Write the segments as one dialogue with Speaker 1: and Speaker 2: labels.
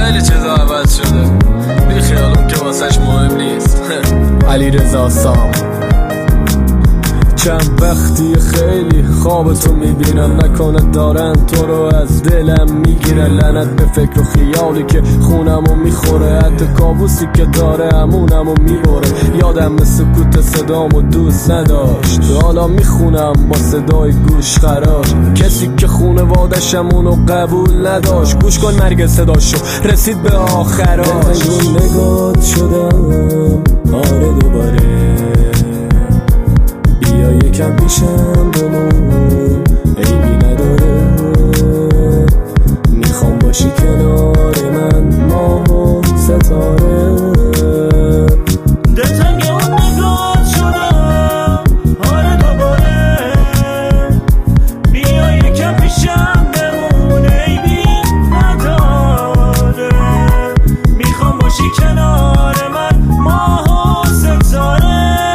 Speaker 1: خیلی چیزا عوض شده، بی خیالون که واسش مهم نیست.
Speaker 2: علیرضا سام. چند وقتی خیلی خوابتو میبینم، نکنه دارن تو رو از دلم میگیرن. لعنت به فکر و خیالی که خونمو میخوره، حتی کابوسی که داره همونمو میبره. یادم سکوت صدامو دوست نداشت، حالا میخونم با صدای گوش خراش. کسی که خونوادشم اونو قبول نداشت، گوش کن مرگ صداشو رسید به آخراش. نگات شدم آره دوباره، بیا یکم پیشم بمون، عیبی نداره. میخوام باشی کنار من، ماه و ستاره.
Speaker 3: دلتنگم نگات شدم آره دوباره، بیا یکم پیشم بمون، عیبی نداره. میخوام باشی کنار من، ماه و ستاره.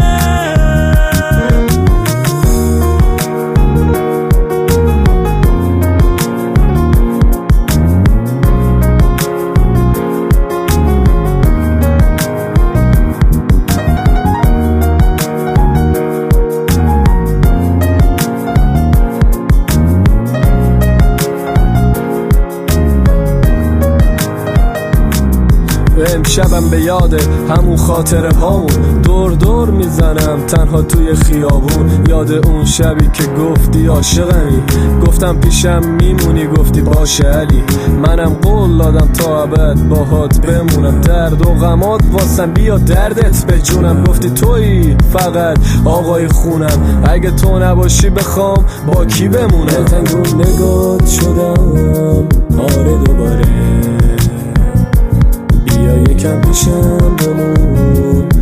Speaker 2: امشبم به یاد همون خاطره هامون دور دور میزنم تنها توی خیابون. یاد اون شبی که گفتی عاشقمی، گفتم پیشم میمونی، گفتی باشه علی. منم قول دادم تا ابد باهات بمونم، درد و غمات واسم بیا دردت به جونم. گفتی تویی فقط آقای خونم، اگه تو نباشی بخوام با کی بمونم. دلتنگون نگات شدم آره دوباره، بیا یکم پیشم بمون،